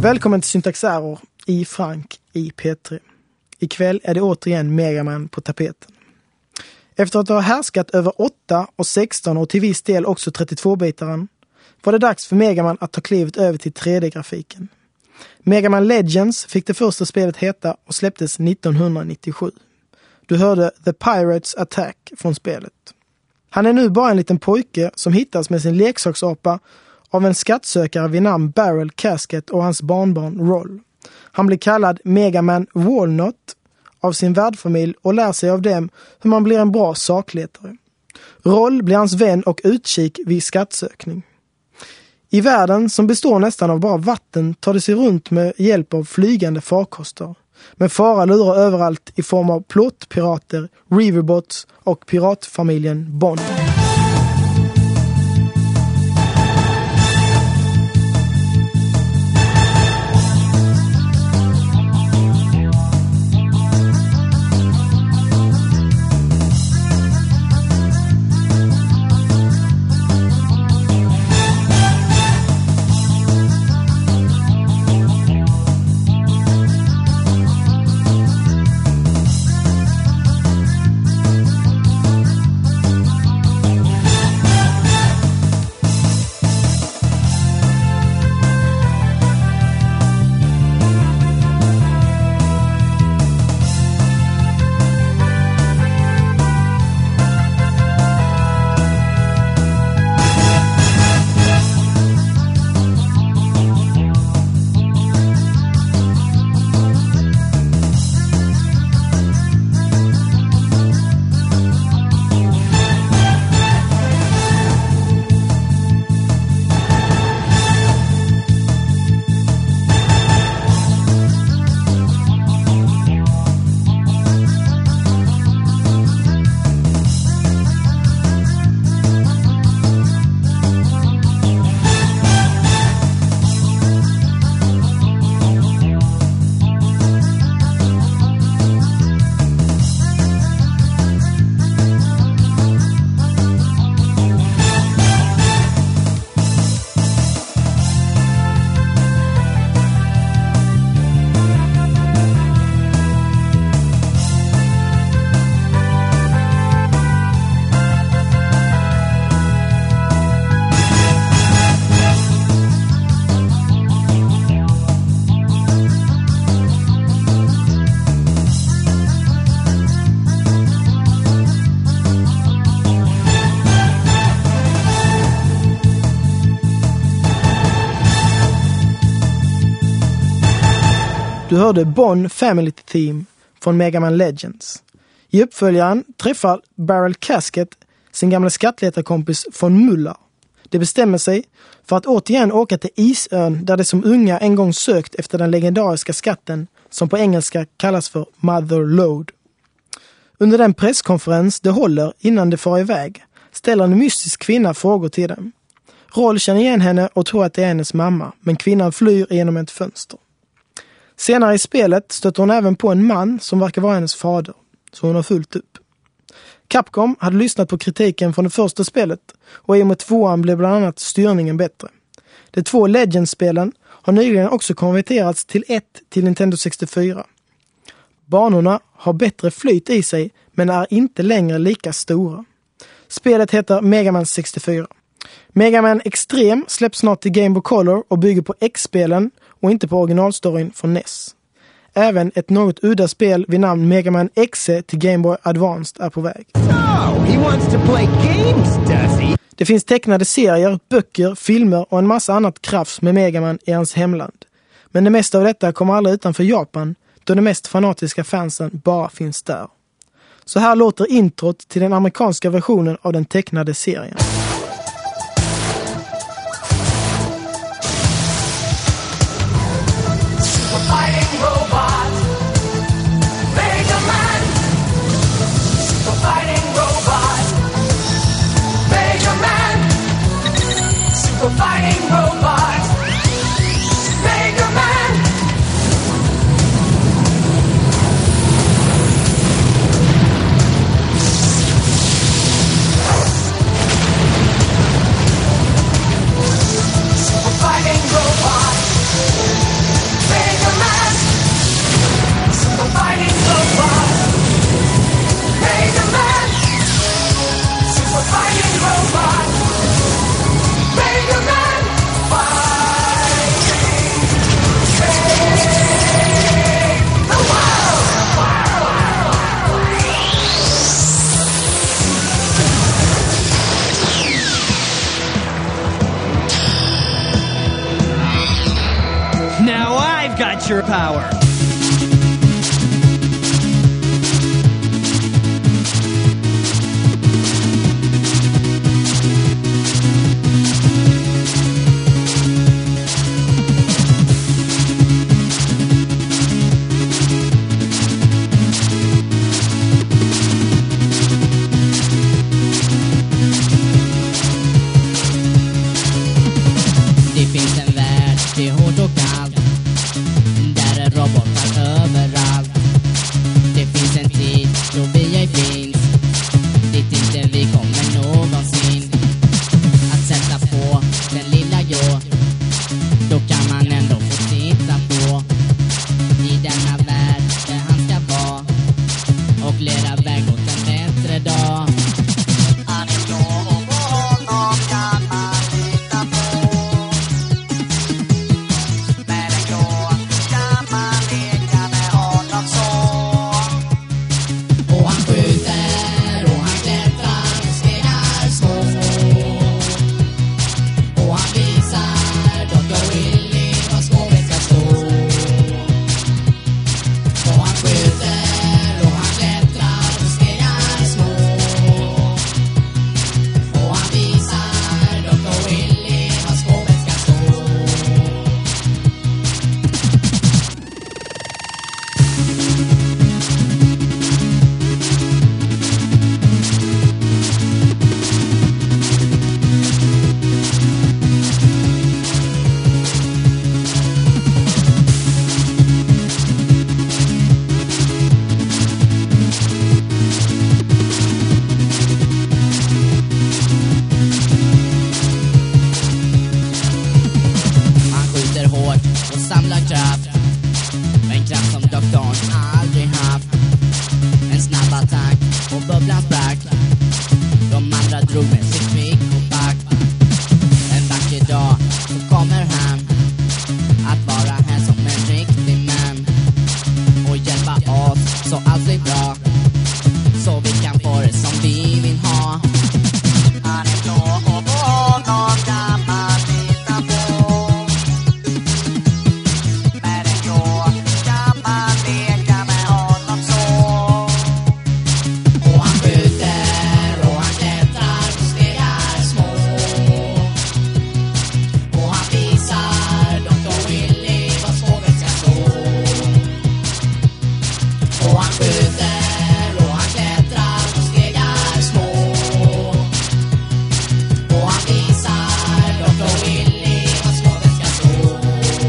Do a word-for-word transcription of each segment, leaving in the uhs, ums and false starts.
Välkommen till Syntax Error i Frank i P tre. Ikväll är det återigen Mega Man på tapeten. Efter att ha härskat över åtta och sexton och till viss del också trettiotvå-bitaren var det dags för Mega Man att ta klivet över till tre D-grafiken. Mega Man Legends fick det första spelet heta och släpptes nittonhundranittiosju. Du hörde The Pirates Attack från spelet. Han är nu bara en liten pojke som hittas med sin leksaksapa av en skattsökare vid namn Barrel Casket och hans barnbarn Roll. Han blir kallad Mega Man Walnut av sin värdfamilj och lär sig av dem hur man blir en bra sakletare. Roll blir hans vän och utkik vid skattsökning. I världen som består nästan av bara vatten tar det sig runt med hjälp av flygande farkoster. Men fara lurar överallt i form av plåtpirater, riverbots och piratfamiljen Bond. Du hörde Bond Family Theme från Mega Man Legends. I uppföljaren träffar Barrel Casket sin gamla skattletarkompis von Muller. De bestämmer sig för att återigen åka till Isön där de som unga en gång sökt efter den legendariska skatten som på engelska kallas för Mother Lode. Under den presskonferens de håller innan de far iväg ställer en mystisk kvinna frågor till dem. Roll känner igen henne och tror att det är hennes mamma, men kvinnan flyr genom ett fönster. Senare i spelet stöter hon även på en man som verkar vara hennes fader, så hon har fullt upp. Capcom hade lyssnat på kritiken från det första spelet och i och med tvåan blev bland annat styrningen bättre. De två Legends-spelen har nyligen också konverterats till ett till Nintendo sextiofyra. Banorna har bättre flyt i sig men är inte längre lika stora. Spelet heter Mega Man sextiofyra. Mega Man Extreme släpps snart till Game Boy Color och bygger på X-spelen och inte på originalstoryn från N E S. Även ett något udda spel vid namn Mega Man X E till Game Boy Advanced är på väg. So, he wants to play games, does he? Det finns tecknade serier, böcker, filmer och en massa annat krafts med Mega Man i hans hemland. Men det mesta av detta kommer aldrig utanför Japan, då de mest fanatiska fansen bara finns där. Så här låter introt till den amerikanska versionen av den tecknade serien. Fighting robot, Mega Man. future power. Det finns en värld, det är hårt och kallt. Där är robotar överallt. Det finns en tid då vi ej finns. Dit inte vi kommer någonsin. Att sätta på den lilla grå, då kan man ändå få titta på. I denna värld där han ska vara och leda väg mot en bättre dag. Han är blå och på honom kan man lita på. Med en grå kan man leka med honom så. Och han skjuter och han klättrar och stenar små. Och han visar doktor Willy var skåpet ska stå. Och han skjuter och han klättrar och stenar små. Och han visar doktor Willy var skåpet ska stå. Han skjuter hårt och samlar kraft. En kraft som doktorn aldrig haft. En snabb attack och bubblan sprack. De andra drog med sitt pick och back. En vacker dag så kommer han att vara här som en riktig man och hjälpa oss så allt blir bra, så vi kan få det som vi vill ha. Han är blå och på honom kan man lita på. Med en grå kan man leka med honom så. Och han skjuter och han klättrar och stegar små. Och han visar doktor Willy var skåpet ska stå. Och han skjuter och han klättrar och stegar små. Och han visar doktor Willy var skåpet ska stå.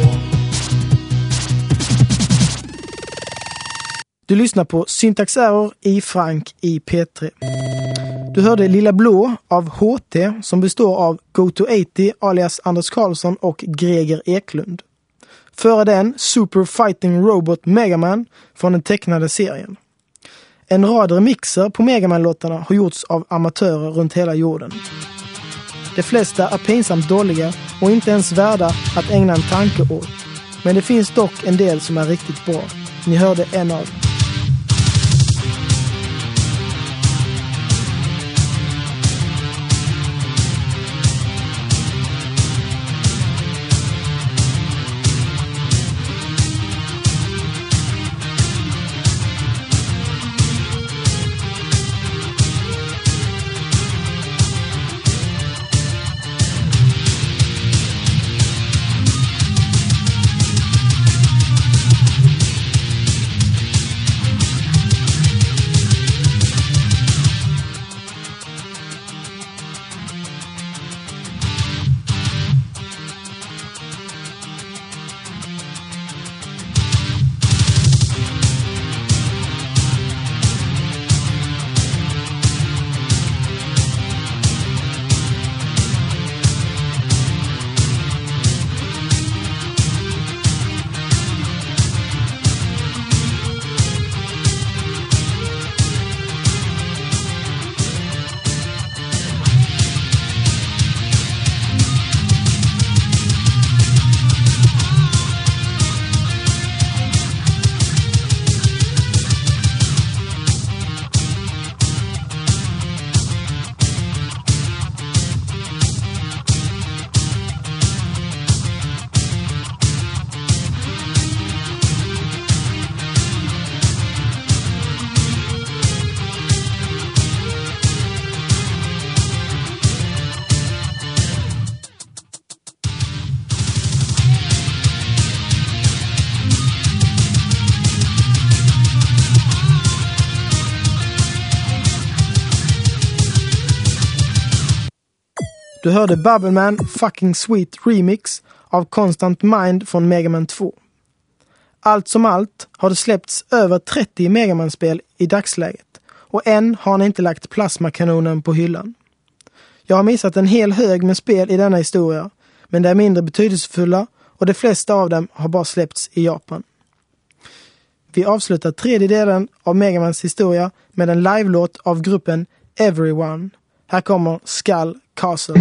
Du lyssnar på Syntax Error i Frank i P tre. Du hörde Lilla Blå av H T som består av Go to åttio alias Anders Karlsson och Greger Eklund. Före den Super Fighting Robot Megaman från den tecknade serien. En rad remixer på Megaman-låtarna har gjorts av amatörer runt hela jorden. De flesta är pinsamt dåliga och inte ens värda att ägna en tanke åt. Men det finns dock en del som är riktigt bra. Ni hörde en av. Du hörde Bubbleman Fucking Sweet Remix av Constant Mind från Mega Man två. Allt som allt har det släppts över trettio Mega Man-spel i dagsläget och än har han inte lagt plasmakanonen på hyllan. Jag har missat en hel hög med spel i denna historia, men de är mindre betydelsefulla och de flesta av dem har bara släppts i Japan. Vi avslutar tredje delen av Mega Mans historia med en live-låt av gruppen Everyone. Här kommer Skull Castle.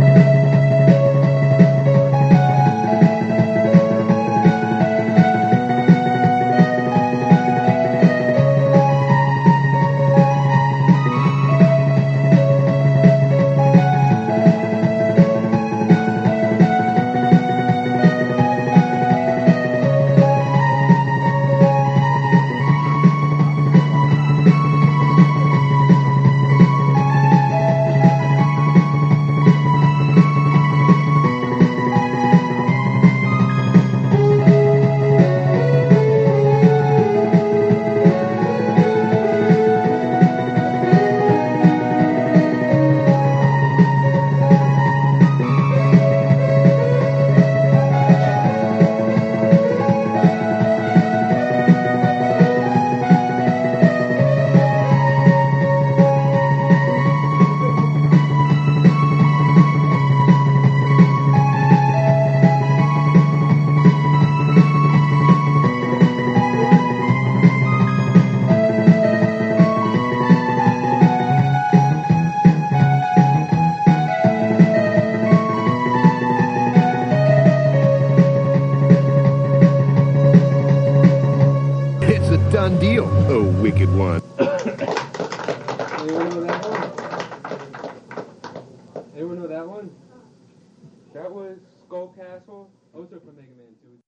Done deal, oh wicked one. Anyone know that one? Anyone know that one? That was Skull Castle. Also from Mega Man two.